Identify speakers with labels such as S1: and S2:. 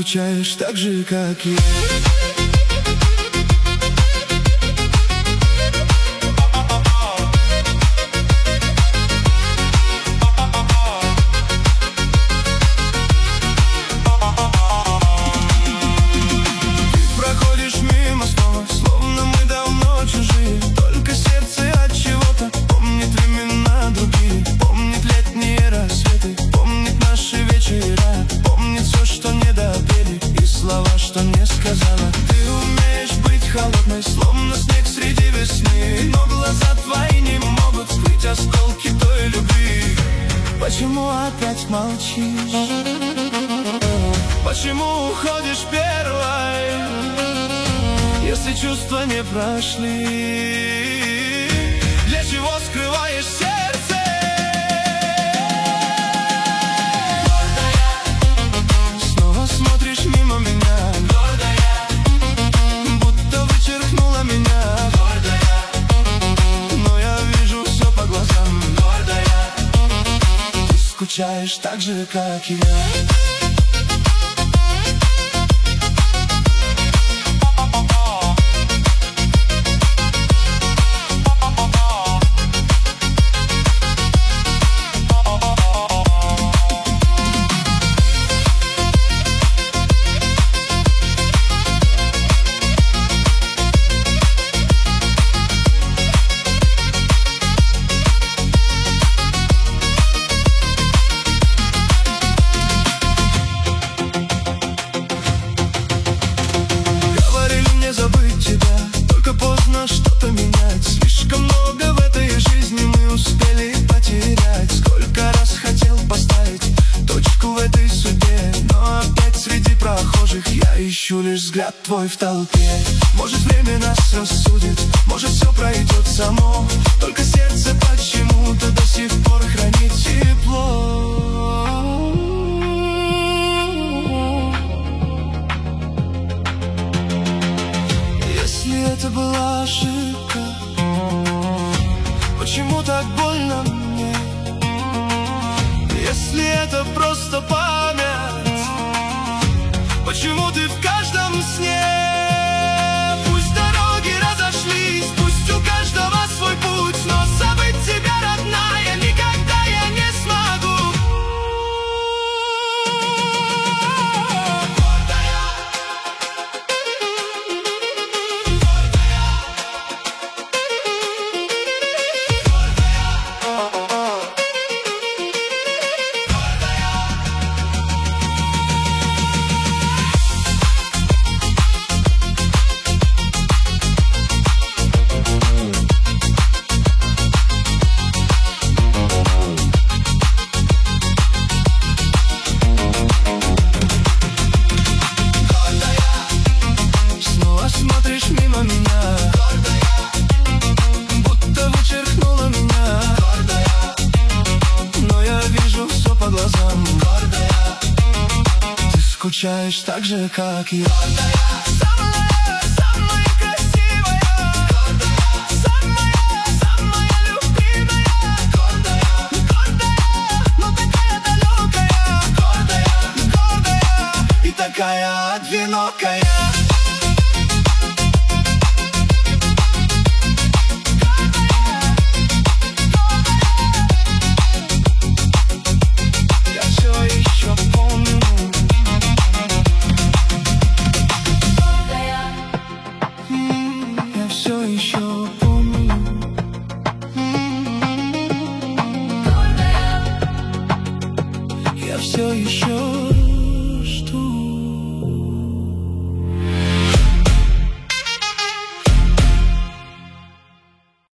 S1: скучаешь так же, как и я. Холодной, словно снег среди весны. Но глаза твои не могут скрыть осколки той любви. Почему опять молчишь? Почему уходишь первой, если чувства не прошли? Для чего скрываешь сердце? Снова смотришь мимо меня. Скучаешь так же, как и я. Что-то менять. Слишком много в этой жизни мы успели потерять. Сколько раз хотел поставить точку в этой судьбе, но опять среди прохожих я ищу лишь взгляд твой в толпе. Может, время нас рассудит, может, все пройдет само. Только сердце почему-то до сих пор хранит тепло. Если это была ошибка, почему так больно мне? Если это просто память, почему ты в каждом сне? Пусть дороги разошлись, пусть у каждого свой путь, но забыть тебя, родная, никогда я не смогу. Смотришь мимо меня, будто вычеркнула меня. Но я вижу все по глазам. Ты скучаешь так же, как и я. Самая красивая, самая любимая. Гордая, но такая далекая. Гордая и такая одинокая. Все еще помню. Я все еще